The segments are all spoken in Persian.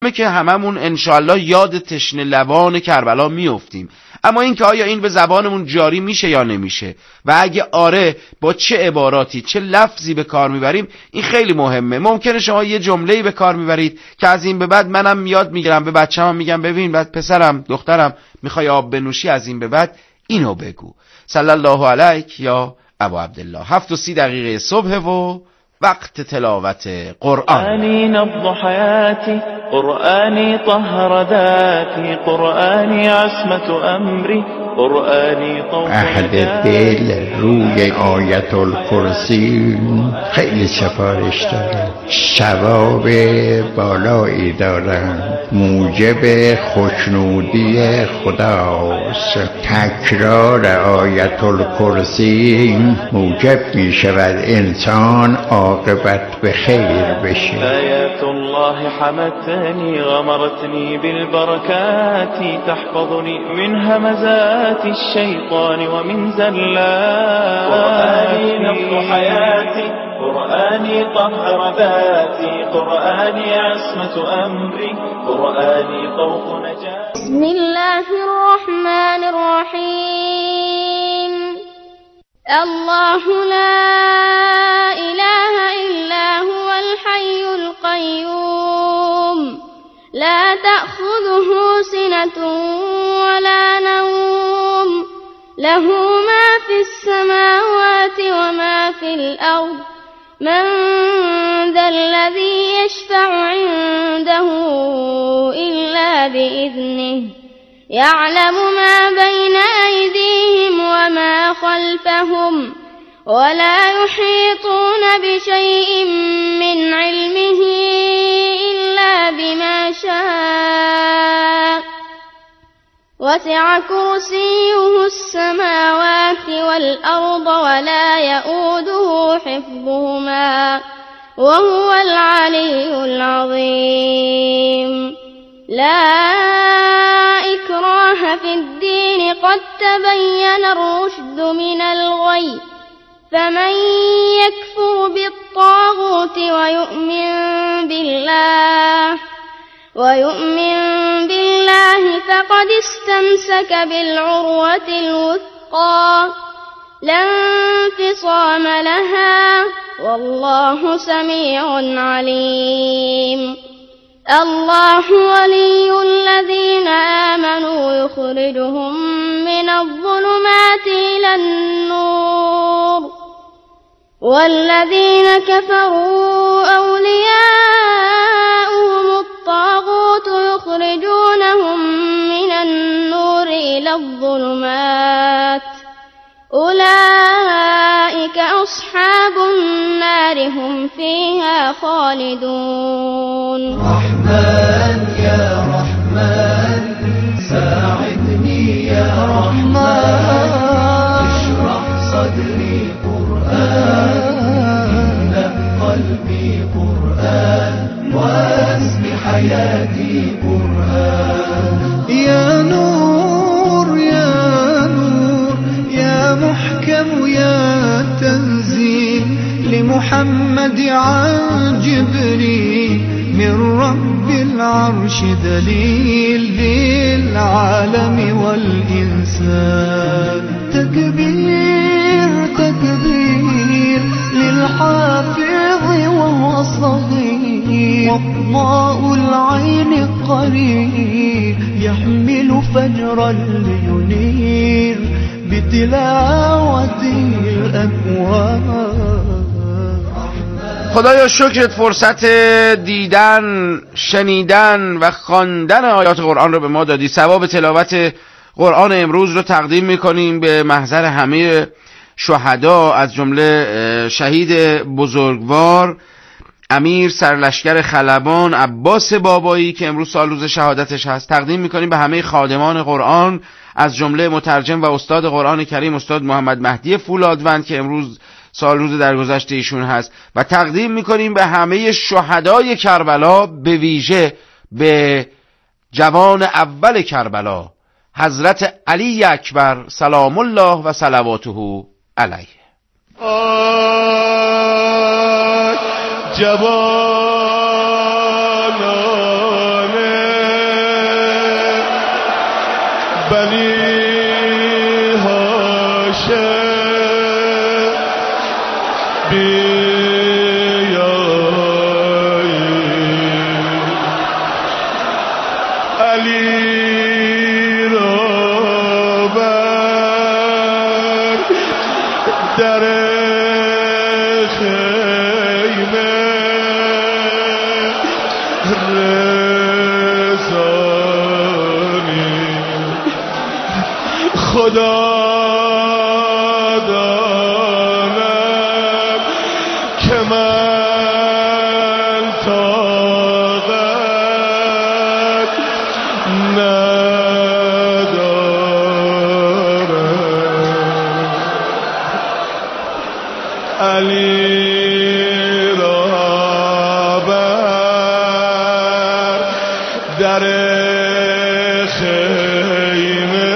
که هممون انشالله یاد تشنه لبان کربلا میافتیم، اما این که آیا این به زبانمون جاری میشه یا نمیشه و اگه آره با چه عباراتی چه لفظی به کار میبریم، این خیلی مهمه. ممکنه شما یه جمله‌ای به کار میبرید که از این به بعد منم یاد میگیرم، به بچه‌ام میگم ببین بعد پسرم دخترم میخوای آب بنوشی از این به بعد اینو بگو. صلی الله علیک یا ابا عبدالله. 7:30 صبح و وقت تلاوت قرآن. قرآنی نبض حیاتی، قرآنی طهر ذاتی، قرآنی عصمت امری، قرآنی طوق اهل دل روی آیت الکرسی خیلی سفارش دارن، ثواب بالایی دارن، موجب خوشنودی خداست. تکرار آیت الکرسی موجب می شود انسان عاقبت به خیر بشه. آیات الله حمتنی غمرتنی بالبرکات، تحفظنی من همزات الشيطان ومن زلات. قرآني نبض حياتي، قرآني طهر ذاتي، قرآني عصمة أمري، قرآني طوق نجاتي. بسم الله الرحمن الرحيم. الله لا إله إلا هو الحي القيوم، لا تأخذه سنة ولا نوم، له ما في السماوات وما في الأرض، من ذا الذي يشفع عنده إلا بإذنه، يعلم ما بين أيديهم وما خلفهم، ولا يحيطون بشيء من علمه إلا بما شاء، وسع كرسيه السماوات والأرض ولا يؤوده حفظهما وهو العلي العظيم. لا إكراه في الدين، قد تبين الرشد من الغي، فمن يكفر بالطاغوت ويؤمن بالله فقد استمسك بالعروة الوثقى، لا انفصام لها، والله سميع عليم. الله ولي الذين آمنوا يخرجهم من الظلمات إلى النور، والذين كفروا أولياؤهم الطاغوت يخرجونهم من النور إلى الظلمات، أولئك أصحاب النار هم فيها خالدون. رحمن يا رحمن ساعدني يا رحمن، اشرح صدري قرآن، املأ قلبي قرآن، واسم حياتي قرآن. يا نور يا نور يا محكم يا تنزيل لمحمد عن جبريل، من رب العرش دليل للعالم والإنسان. تكبير تكبير للحافظ وهو صغير، وضاء العين قريب يحمل فجرا لينير بتلاوته الأكوان. خدایا شکرت فرصت دیدن، شنیدن و خواندن آیات قرآن رو به ما دادی. ثواب تلاوت قرآن امروز رو تقدیم میکنیم به محضر همه شهدا، از جمله شهید بزرگوار امیر سرلشکر خلبان عباس بابایی که امروز سال روز شهادتش هست. تقدیم میکنیم به همه خادمان قرآن، از جمله مترجم و استاد قرآن کریم استاد محمد مهدی فولادوند که امروز سال روز درگذشت ایشون هست. و تقدیم میکنیم به همه شهدای کربلا، به ویژه به جوان اول کربلا حضرت علی اکبر سلام الله و صلواته علیه. جوانان علی هاشم بیایی علی را بر در خیمه رسانی خدا داند که من طاقت ندارم علی را بر در خیمه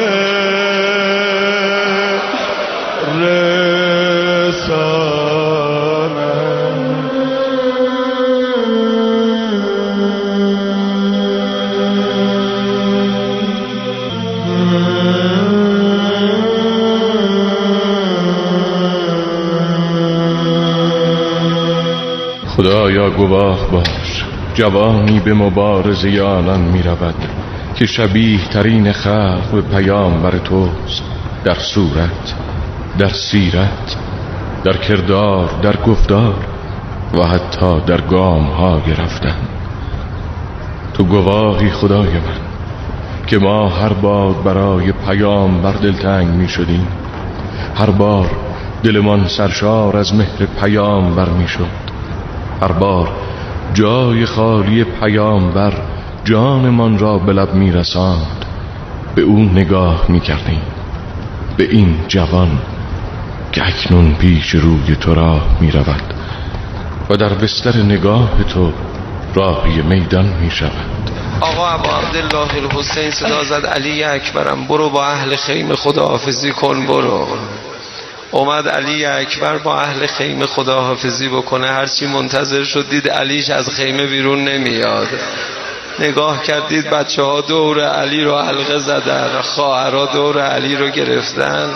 خدایا گواه باش، جوانی به مبارزه آنان می رود که شبیه ترین خلق به پیامبر توست، در صورت، در سیرت، در کردار، در گفتار و حتی در گام های رفتن. تو گواهی خدای من که ما هر بار برای پیامبر دلتنگ می شدیم، هر بار دلمان سرشار از مهر پیامبر می شد، هر بار جای خالی پیامبر جانمان را به لب می رساند، به او نگاه می کردیم، به این جوان که اکنون پیش روی تو راه می رود و در بستر نگاه تو راهی میدان می شود. آقا ابا عبدالله الحسین صدا زد علی اکبرم برو با اهل خیمه خداحافظی کن. برو. اومد علی اکبر با اهل خیمه خداحافظی بکنه، هرچی منتظر شد دید علیش از خیمه بیرون نمیاد. نگاه کردید بچه ها دور علی رو حلقه زدن، خواهرها دور علی رو گرفتن.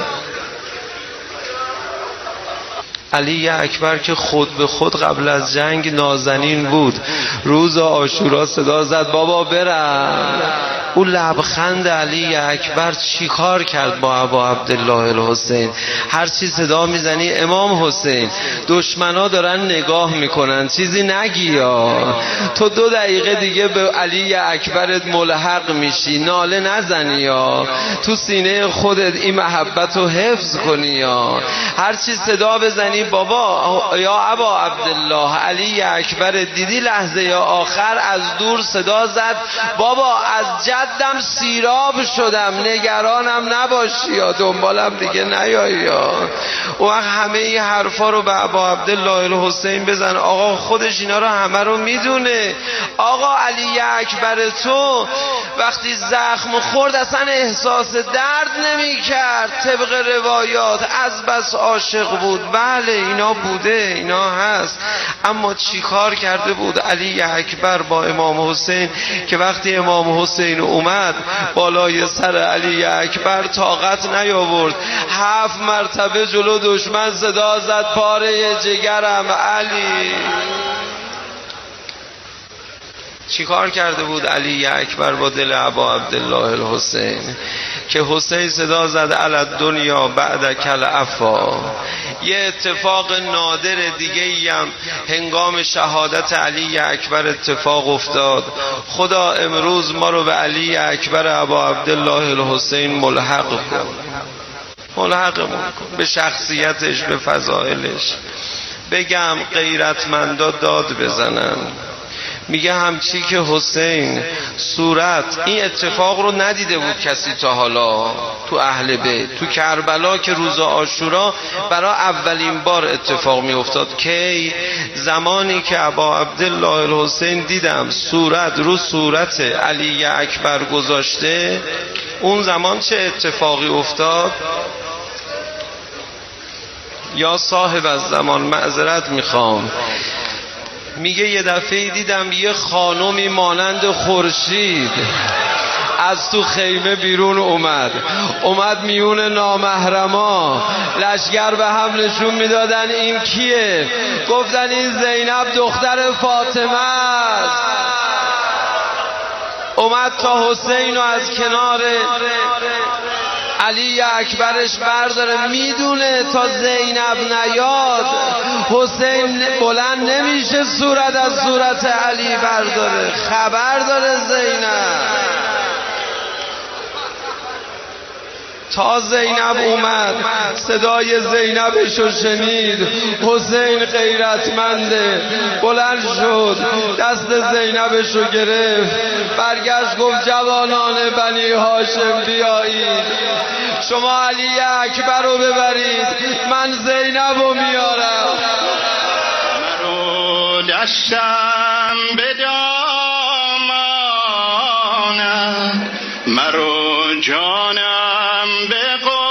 علی اکبر که خود به خود قبل از جنگ نازنین بود، روز عاشورا صدا زد بابا برم. او لبخند علی اکبر چی کار کرد با ابا عبدالله الحسین؟ هرچی صدا میزنی امام حسین، دشمنا دارن نگاه میکنن، چیزی نگی یا تو 2 دقیقه دیگه به علی اکبرت ملحق میشی، ناله نزنی یا تو سینه خودت این محبت رو حفظ کنی یا هرچی صدا بزنی بابا یا ابا عبدالله. علی اکبر دیدی لحظه یا آخر از دور صدا زد بابا از جدم سیراب شدم، نگرانم نباشی یا دنبالم دیگه نیایی یا. و همه این حرفا رو به ابا عبدالله الحسین بزن. آقا خودش اینا رو همه رو میدونه. آقا علی اکبر تو وقتی زخم خورد اصلا احساس درد نمی کرد، طبق روایات از بس عاشق بود. بله اینا بوده، اینا هست، اما چی کار کرده بود علی اکبر با امام حسین که وقتی امام حسین اومد بالای سر علی اکبر طاقت نیاورد، 7 مرتبه جلو دشمن صدا زد پاره جگرم علی. چی کار کرده بود علی اکبر با دل ابا عبدالله الحسین که حسین صدا زد علی دنیا بعد کل عفا. یه اتفاق نادر دیگه هم هنگام شهادت علی اکبر اتفاق افتاد. خدا امروز ما رو به علی اکبر ابا عبدالله الحسین ملحق کن، ملحقمون کن به شخصیتش، به فضائلش. بگم غیرتمندا داد بزنن. میگه همچی که حسین صورت این اتفاق رو ندیده بود کسی تا حالا تو اهل بیت. تو کربلا که روز عاشورا برای اولین بار اتفاق میافتاد. کی؟ زمانی که ابا عبدالله الحسین دیدم صورت رو صورت علی اکبر گذاشته. اون زمان چه اتفاقی افتاد؟ یا صاحب از زمان معذرت میخوام، میگه یه دفعه دیدم یه خانومی مانند خورشید از تو خیمه بیرون اومد میون نامحرما. لشگر به هم نشون میدادن این کیه، گفتن این زینب دختر فاطمه است. اومد تا حسین رو از کنار علی اکبرش برداره، میدونه تا زینب نیاد حسین بلند نمیشه صورت از صورت علی برداره. خبر داره زینب. تا زینب اومد صدای زینبشو شنید، حسین غیرتمنده بلند شد دست زینبشو گرفت، برگشت گفت جوانان بنی هاشم بیایید، شما علی اکبر رو ببرید، من زینبو میارم. مرو دستم به دامانم، مرو جانم به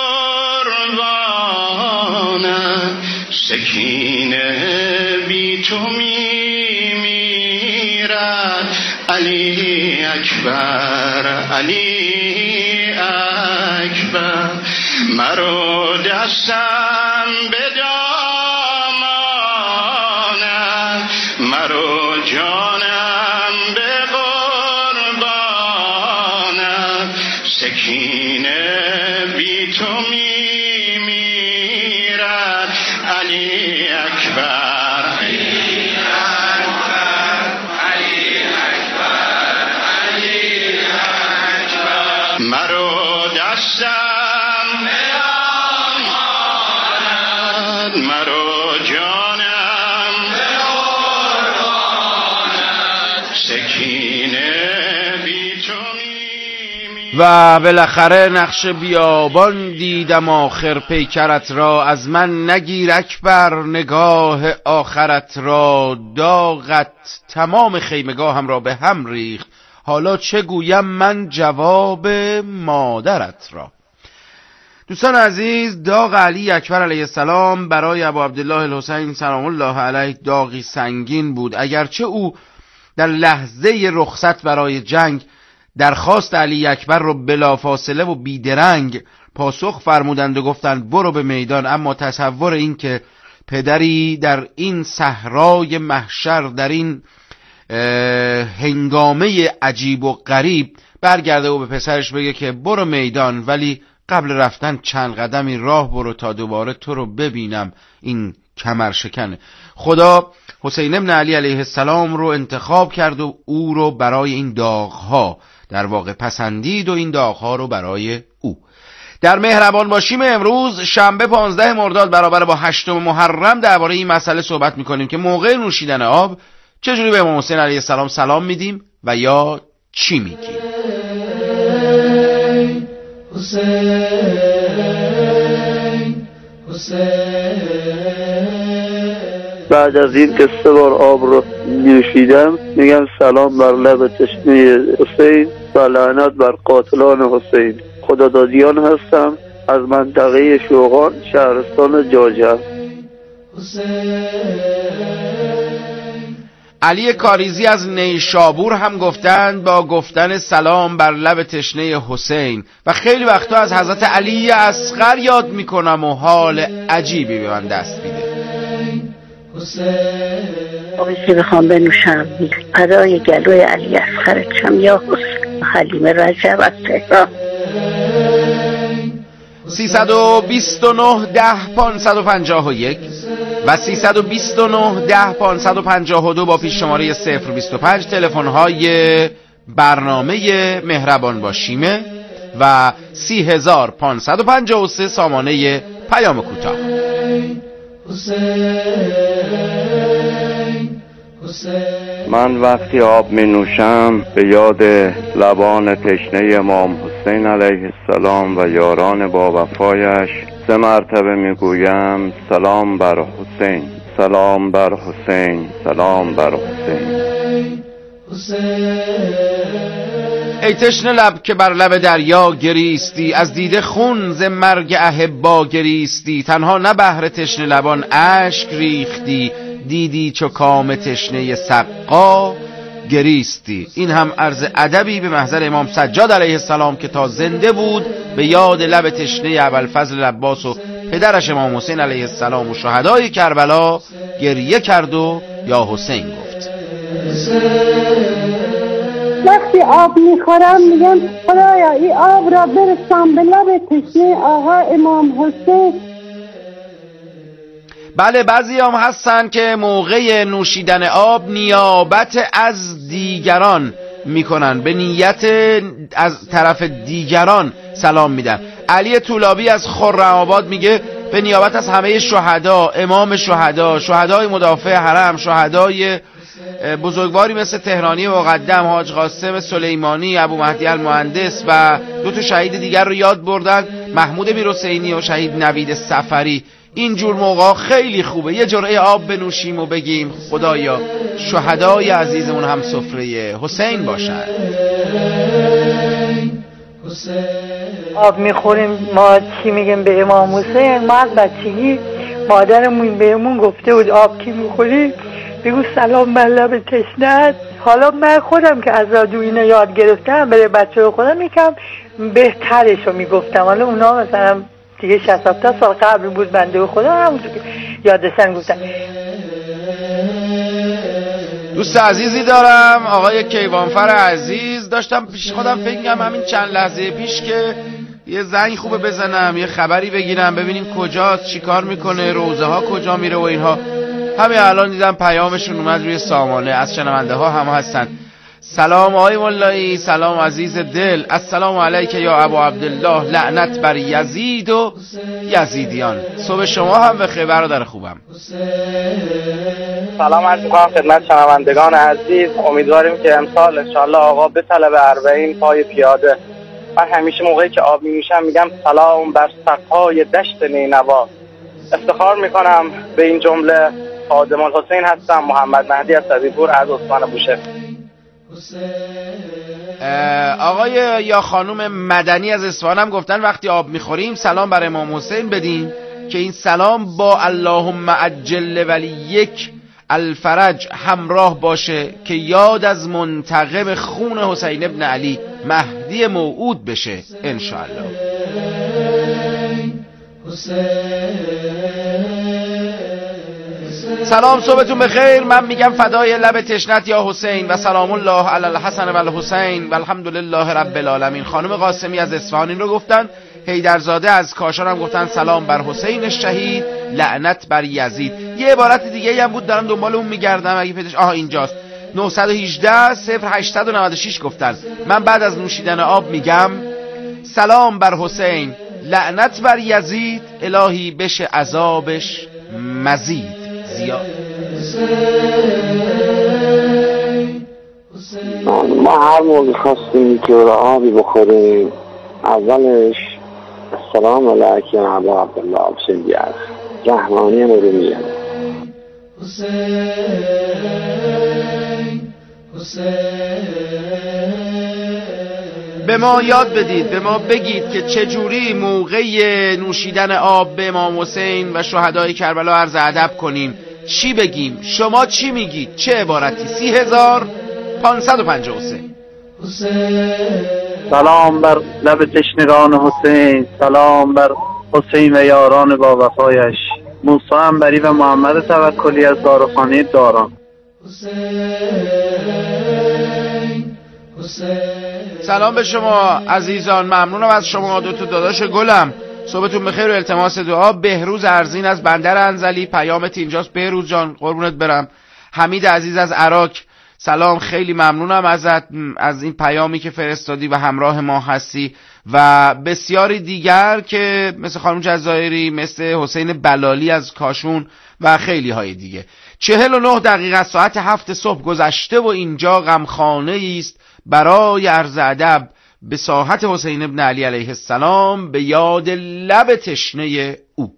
قربانم، سکینه بی تو میمیرد، علی اکبر علی اکبر. مرو دستم به دامانم، مرو جانم به قربانم، سکینه بی تو میمیرد، علی اکبر علی اکبر علی اکبر علی اکبر. مرو دستم به دامانم، مرو جانم به قربانم، سکینه بی تو و بالاخره نقش بیابان دیدم آخر پیکرت را، از من نگیر اکبر نگاه آخرت را، داغت تمام خیمگاهم را به هم ریخت، حالا چه گویم من جواب مادرت را. دوستان عزیز، داغ علی اکبر علیه السلام برای ابو عبدالله الحسین سلام الله علیه داغی سنگین بود. اگرچه او در لحظه رخصت برای جنگ درخواست علی اکبر رو بلافاصله و بیدرنگ پاسخ فرمودند و گفتند برو به میدان، اما تصور این که پدری در این صحرای محشر، در این هنگامه عجیب و غریب برگرده و به پسرش بگه که برو میدان ولی قبل رفتن چند قدمی راه برو تا دوباره تو رو ببینم، این کمر شکنه. خدا حسین ابن علی علیه السلام رو انتخاب کرد و او رو برای این داغها در واقع پسندید و این داغها رو برای او. در مهربان باشیم امروز شنبه 15 مرداد برابر با 8 محرم درباره این مسئله صحبت میکنیم که موقع نوشیدن آب چجوری به امام حسین علیه السلام سلام میدیم و یا چی میگیم. بعد از این که 3 بار آب رو نوشیدم میگم سلام بر لب تشنه حسین و لعنت بر قاتلان حسین. خدادادیان هستم از منطقه شوقان شهرستان جاجر. علی کاریزی از نیشابور هم گفتند با گفتن سلام بر لب تشنه حسین و خیلی وقتا از حضرت علی اصغر یاد میکنم و حال عجیبی به من دست میده. آقایی که بخوام بنوشم پدای گلوی علی اصغر چم یا حسین. حلیمه رجب از تهران. 329 10 551 و 329 10 552 با پیش شماره 025 تلفن‌های برنامه مهربان باشیمه و 30553 سامانه پیام کوتاه. من وقتی آب می نوشم به یاد لبان تشنه امام حسین علیه السلام و یاران با وفایش 3 مرتبه می گویم سلام بر حسین، سلام بر حسین، سلام بر حسین. ای تشنه لب که بر لب دریا گریستی، از دیده خون ز مرگ احبا گریستی، تنها نه بهر تشنه لبان اشک ریختی، دیدی چو کام تشنه سقا گریستی. این هم عرض ادبی به محضر امام سجاد علیه السلام که تا زنده بود به یاد لب تشنه ابوالفضل عباس و پدرش امام حسین علیه السلام و شهدای کربلا گریه کرد و یا حسین گفت. وقتی آب میخورم میگم خدایا این آب را برسان به لب تشنه آقا امام حسین. بله، بعضی هم هستن که موقع نوشیدن آب نیابت از دیگران میکنن، به نیت از طرف دیگران سلام میدن. علی طولابی از خرم‌آباد میگه به نیابت از همه شهدا، امام شهدا، شهدای مدافع حرم، شهدای بزرگواری مثل تهرانی مقدم، حاج قاسم سلیمانی، ابو مهدی المهندس و 2 شهید دیگر رو یاد بردن، محمود میرحسینی و شهید نوید سفری. اینجور موقع خیلی خوبه یه جرعه آب بنوشیم و بگیم خدایا شهدای عزیزمون هم سفره حسین باشن. آب میخوریم ما چی میگیم به امام حسین؟ ما از بچگی مادرمون بهمون گفته بود آب کی میخوری بگو سلام بر لب تشنه‌ات. حالا من خودم که از رادیو اینو یاد گرفتم برای بچه‌ها خودم یکم بهترشو میگفتم. حالا اونا مثلا دیگه 60 سال قبل بود، بنده خدا همونجور که یادشن گفتن. دوست عزیزی دارم آقای کیوانفر عزیز، داشتم پیش خودم فکر کنم همین چند لحظه پیش که یه زنگ خوبه بزنم یه خبری بگیرم ببینیم کجاست، چی کار میکنه، روزه ها کجا میره و اینها. همین الان دیدم پیامشون اومد روی سامانه، از شنونده ها هم هستن. سلام آقای مولایی، سلام عزیز دل، السلام علیک یا ابو عبدالله، لعنت بر یزید و یزیدیان. صبح شما هم بخیر برادر خوبم. سلام عرض می‌کنم خدمت شنوندگان عزیز. امیدواریم که امسال انشالله آقا به طلب 40 پای پیاده. من همیشه موقعی که آب می‌نوشم میگم سلام بر سقای دشت نینوا. افتخار میکنم به این جمله. خادم الحسین هستم، محمد مهدی از صدیپور از عثمان بوشه. آقای یا خانم مدنی از اصفهان هم گفتن وقتی آب میخوریم سلام بر امام حسین بدیم که این سلام با اللهم عجل ولیک الفرج همراه باشه که یاد از منتقم خون حسین ابن علی مهدی موعود بشه انشاءالله. سلام صبحتون بخیر. من میگم فدای لب تشنت یا حسین و سلام الله علی الحسن و الحسین و الحمدلله رب العالمین. خانم قاسمی از اصفهان این رو گفتن. حیدرزاده از کاشان هم گفتن سلام بر حسین شهید لعنت بر یزید. یه عبارت دیگه هم بود دارم دنبال اون میگردم اگه پیداش اینجاست. 918 0896 گفتن من بعد از نوشیدن آب میگم سلام بر حسین لعنت بر یزید الهی بشه عذابش مزید زیاد. ما هر موقع خواستیم که آبی بخوریم اولش السلام علیکم ابا عبدالله حسین بیار رحمانی رو میگم. به ما یاد بدید، به ما بگید که چجوری موقع نوشیدن آب به امام حسین و شهدای کربلا عرض ادب کنیم، چی بگیم، شما چی میگید، چه عبارتی؟ 30553. سلام بر لب تشنگان حسین، سلام بر حسین و یاران با وفایش، موسی انبری و محمد توکلی از دارخانه داران. سلام به شما عزیزان، ممنونم از شما دو تا داداش گلم. صبحتون بخیر و التماس دعا. بهروز ارزین از بندر انزلی پیامت اینجاست. بهروز جان قربونت برم. حمید عزیز از عراق سلام، خیلی ممنونم ازت از این پیامی که فرستادی و همراه ما هستی و بسیاری دیگر که مثل خانم جزایری، مثل حسین بلالی از کاشون و خیلی های دیگه. 49 دقیقه از ساعت 7 صبح گذشته و اینجا غمخانه است برای عرض ادب به ساحت حسین ابن علی علیه السلام به یاد لب تشنه او.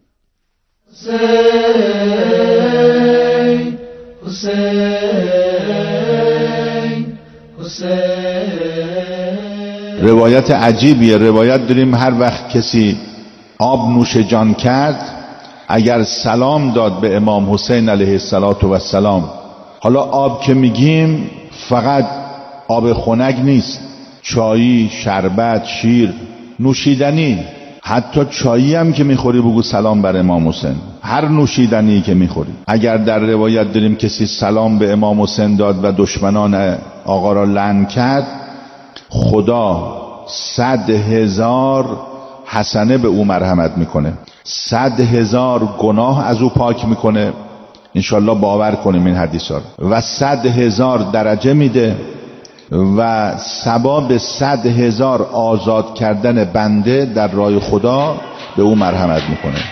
روایت عجیبیه. روایت داریم هر وقت کسی آب نوش جان کرد اگر سلام داد به امام حسین علیه السلام، حالا آب که میگیم فقط آب خنک نیست، چایی، شربت، شیر، نوشیدنی. حتی چایی هم که میخوری بگو سلام بر امام حسین. هر نوشیدنی که میخوری. اگر در روایت داریم کسی سلام به امام حسین داد و دشمنان آقا را لعن کرد، خدا 100,000 حسنه به او مرحمت میکنه، 100,000 گناه از او پاک میکنه. انشالله باور کنیم این حدیث ها، و 100,000 درجه میده و ثواب 100,000 آزاد کردن بنده در راه خدا به او مرحمت میکنه.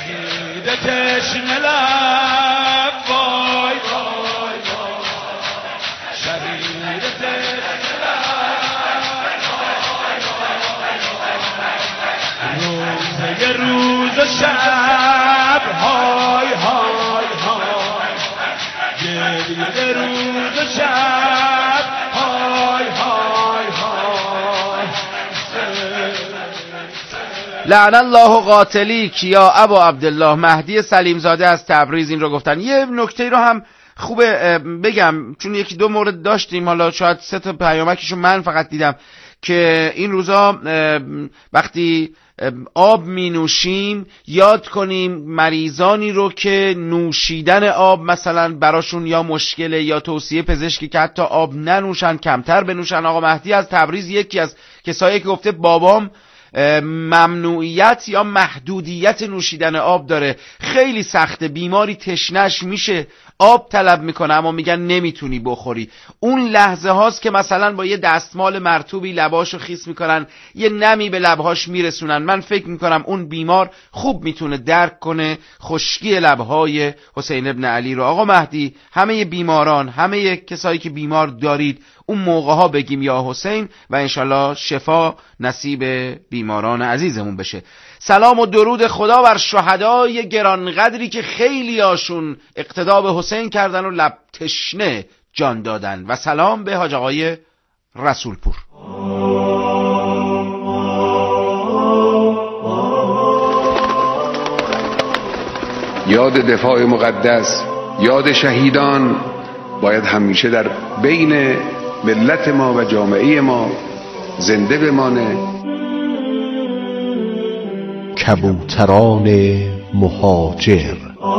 روز و شب های های های، گریه روز و شب های های های. لعن الله قاتلیک یا ابا عبدالله. مهدی سلیم زاده از تبریز این رو گفتن. یه نکته رو هم خوبه بگم، چون یکی دو مورد داشتیم، حالا شاید 3 تا پیامکشو من فقط دیدم، که این روزا وقتی آب می نوشیم یاد کنیم مریضانی رو که نوشیدن آب مثلا براشون یا مشکله یا توصیه پزشکی که حتی آب ننوشن، کمتر بنوشن. آقا مهدی از تبریز یکی از کسایی که گفته بابام ممنوعیت یا محدودیت نوشیدن آب داره، خیلی سخته، بیماری تشنش میشه آب طلب میکنه اما میگن نمیتونی بخوری. اون لحظه هاست که مثلا با یه دستمال مرطوبی لباشو خیس میکنن، یه نمی به لبهاش میرسونن. من فکر میکنم اون بیمار خوب میتونه درک کنه خشکی لبهای حسین ابن علی رو. آقا مهدی همه بیماران، همه کسایی که بیمار دارید اون موقع ها بگیم یا حسین و انشالله شفا نصیب بیماران عزیزمون بشه. سلام و درود خدا بر شهدای گرانقدری که خیلی هاشون اقتدا به حسین کردن و لب تشنه جان دادن، و سلام به حاج آقای رسولپور. یاد دفاع مقدس، یاد شهیدان باید همیشه در بین ملت ما و جامعه ما زنده بمانه. کبوتران مهاجر.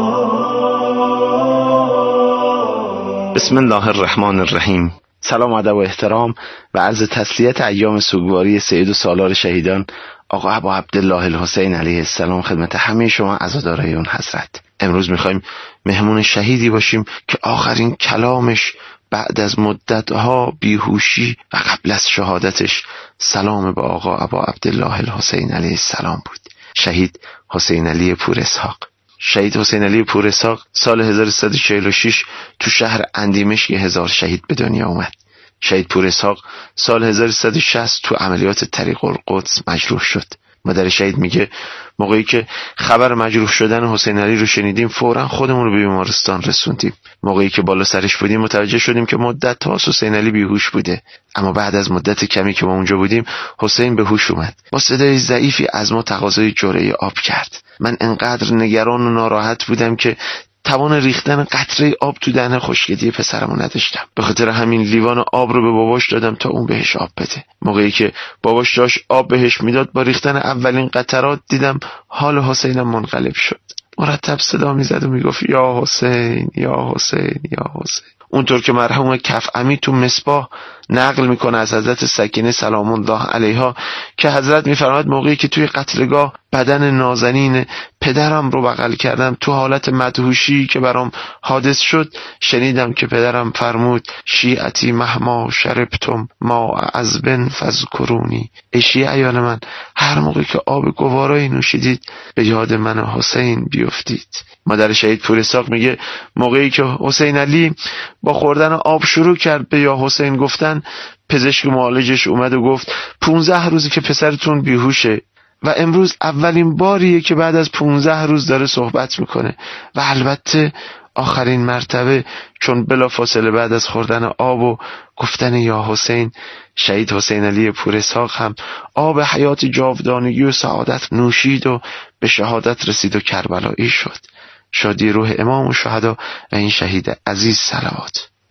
بسم الله الرحمن الرحیم. سلام و ادب و احترام و عرض تسلیت ایام سوگواری سید و سالار شهیدان آقا ابا عبدالله الحسین علیه السلام خدمت همه شما عزادارای اون حضرت. امروز میخوایم مهمون شهیدی باشیم که آخرین کلامش بعد از مدتها بیهوشی و قبل از شهادتش سلام به آقا ابا عبدالله الحسین علیه السلام بود. شهید حسین علی پور اسحاق. شهید حسین علی پور اسحاق سال 1346 تو شهر اندیمش 1000 شهید به دنیا اومد. شهید پور اسحاق سال 1360 تو عملیات طریق القدس مجروح شد. مادر شهید میگه موقعی که خبر مجروح شدن حسین علی رو شنیدیم فوراً خودمون رو به بیمارستان رسوندیم. موقعی که بالا سرش بودیم متوجه شدیم که مدت تا حسین علی بیهوش بوده، اما بعد از مدت کمی که ما اونجا بودیم حسین به هوش اومد. با صدای ضعیفی از ما تقاضای جرعه آب کرد. من انقدر نگران و ناراحت بودم که توان ریختن قطره آب تو دهن خشکیدی پسرمو نداشتم. به خاطر همین لیوان آب رو به باباش دادم تا اون بهش آب بده. موقعی که باباش داشت آب بهش میداد با ریختن اولین قطرات دیدم حال حسینم منقلب شد. مرتب صدا میزد و میگفت یا حسین یا حسین یا حسین. اونطور که مرحوم کفعمی تو مصباح نقل میکنه از حضرت سکینه سلام الله علیها که حضرت میفرماد موقعی که توی قتلگاه بدن نازنین پدرم رو بغل کردم تو حالت مدهوشی که برام حادث شد، شنیدم که پدرم فرمود شیعتی مهما شربتم ما عذبن فذکرونی. ای شیعیان من، هر موقع که آب گوارایی نوشیدید به یاد من حسین بیفتید. مادر شهید پور اسحاق میگه موقعی که حسین علی با خوردن آب شروع کرد به یا حسین گفتن، پزشک معالجش اومد و گفت 15 روزی که پسرتون بیهوشه و امروز اولین باریه که بعد از 15 روز داره صحبت میکنه و البته آخرین مرتبه، چون بلافاصله بعد از خوردن آب و گفتن یا حسین، شهید حسین علی پور اسحاق هم آب حیات جاودانگی و سعادت نوشید و به شهادت رسید و کربلایی شد. شادی روح امام و شهدا و این شهید عزیز صلوات.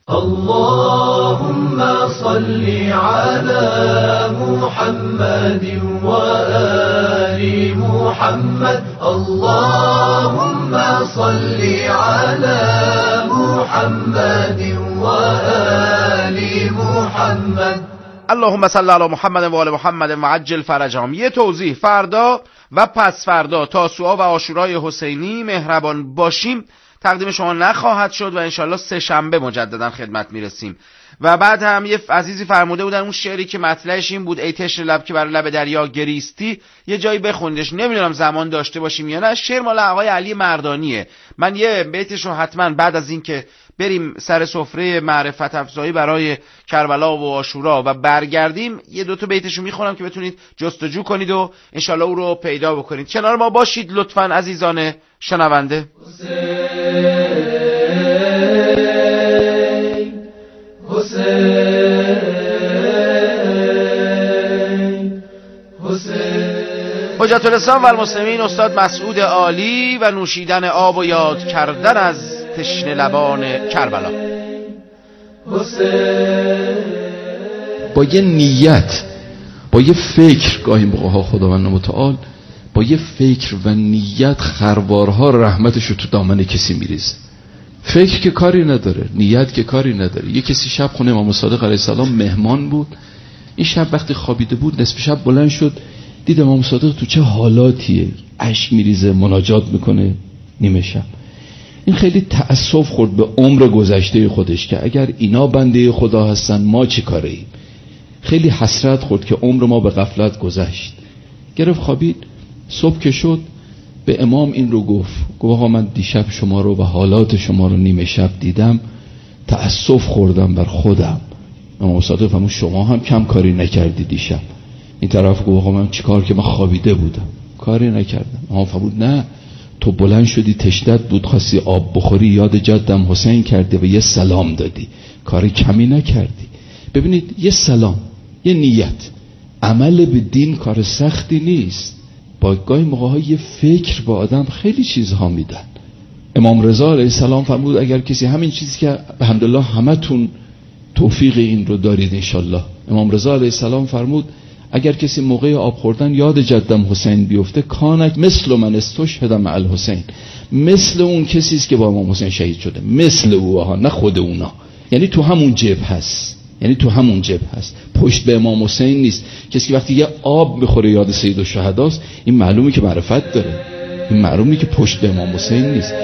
اللهم صل على محمد وآل محمد اللهم صل على محمد وآل محمد اللهم صل علی محمد و آل محمد و عجل فرجهم. یه توضیح: فردا و پس فردا تاسوعا و عاشورای حسینی مهربان باشیم تقدیم شما نخواهد شد و انشالله سه شنبه مجددا خدمت میرسیم. و بعد هم یه عزیزی فرموده بودن اون شعری که مطلعش این بود ای تشنه لب که بر لب دریا گریستی، یه جایی بخوندش. نمیدونم زمان داشته باشیم یا نه. شعر مال آقای علی مردانیه. من یه بیتش رو حتما بعد از این که بریم سر سفره معرفت افزایی برای کربلا و عاشورا و برگردیم یه دوتا بیتش رو میخونم که بتونید جستجو کنید و انشالله او رو پیدا بکنید. کنار ما باشید لطفاً عزیزان شنونده. حجت الاسلام و المسلمین استاد مسعود عالی و نوشیدن آب و یاد کردن از تشنه لبان کربلا. با یه نیت، با یه فکر، گاهی موقع‌ها خداوند متعال با یه فکر و نیت خروارها رحمتش رو تو دامن کسی میریزه. فکر که کاری نداره، نیت که کاری نداره. یه کسی شب خونه امام صادق علیه السلام مهمان بود. این شب وقتی خوابیده بود نصف شب بلند شد دید امام صادق تو چه حالاتیه، اشک میریزه، مناجات میکنه نیمه شب. این خیلی تأسف خورد به عمر گذشته خودش که اگر اینا بنده خدا هستن ما چی کاره ایم. خیلی حسرت خورد که عمر ما به غفلت گذشت. گرفت خوابید. صبح که شد به امام این رو گفت آقا من دیشب شما رو و حالات شما رو نیمه شب دیدم، تأسف خوردم بر خودم. امام صادق فرمود شما هم کم کاری نکردی دیشب. این طرف گفت آقا من چیکار که من خوابیده بودم کاری نکردم. امام فرمود نه، تو بلند شدی تشنت بود خواستی آب بخوری یاد جدم حسین کردی و یه سلام دادی، کاری کمی نکردی. ببینید یه سلام، یه نیت، عمل به دین کار سختی نیست. با گاهی موقع‌ها یه فکر با آدم خیلی چیزها میدن. امام رضا علیه السلام فرمود اگر کسی همین چیزی که الحمدلله همتون توفیق این رو دارید انشالله. امام رضا علیه السلام فرمود اگر کسی موقع آب خوردن یاد جدم حسین بیفته کانک مثل من استشهد مع الحسین، مثل اون کسی است که با امام حسین شهید شده، مثل اوها، نه خود اونا. یعنی تو همون جبهه هست، یعنی تو همون جبهه هست، پشت به امام حسین نیست. کسی که وقتی یه آب بخوره یاد سید الشهداست این معلومه که معرفت داره، این معلومه که پشت به امام حسین نیست.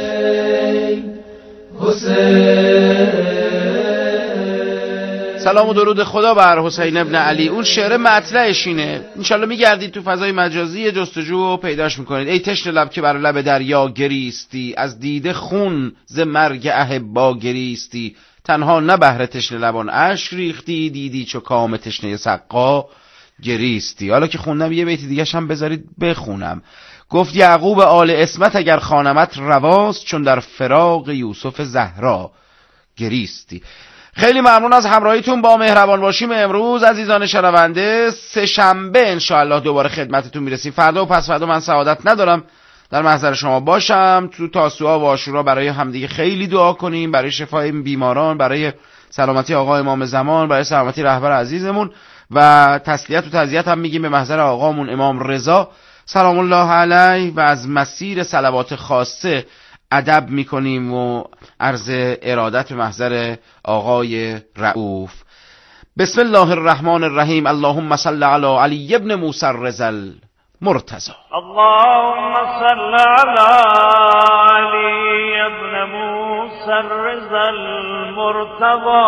سلام و درود خدا بر حسین ابن علی. اون شعر مطلعش اینه. انشالله میگردید تو فضای مجازی جستجو و پیداش میکنید. ای تشنه لب که بر لب دریا گریستی، از دیده خون ز مرگ احبا گریستی، تنها نه بهر تشنه لبان اشک ریختی، دیدی چو کام تشنه سقا گریستی. حالا که خوندم یه بیت دیگه هم بذارید بخونم. گفت یعقوب آل اسمت اگر خانمت رواست، چون در فراق یوسف زهرا گریستی. خیلی ممنون از همراهیتون با مهربان باشیم امروز عزیزان شنونده. سه شنبه انشاءالله دوباره خدمتتون میرسیم. فردا و پس فردا من سعادت ندارم در محضر شما باشم. تو تاسوعا و عاشورا برای همدیگه خیلی دعا کنیم، برای شفای بیماران، برای سلامتی آقا امام زمان، برای سلامتی رهبر عزیزمون و تسلیت و تعزیت هم میگیم به محضر آقامون امام رضا سلام الله علیه و از مسیر صلوات خاصه ادب میکنیم و عرض ارادت به محضر آقای رؤوف. بسم الله الرحمن الرحیم. اللهم صل علی علی ابن موسی الرضا المرتضی. اللهم صل علی علی ابن موسی الرضا المرتضی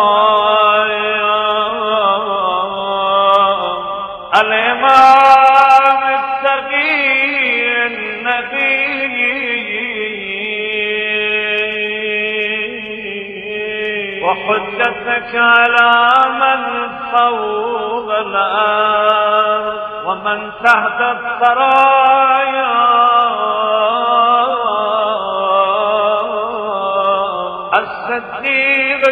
الامام التقی النبی وحجتك على من فوق الأرض ومن تحت الثرايا الصديق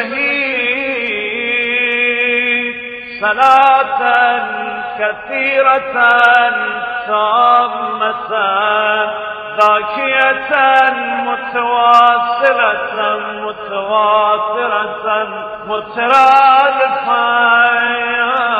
الشهيد صلاة كثيرة تامة زاكية متواصلة مترادفة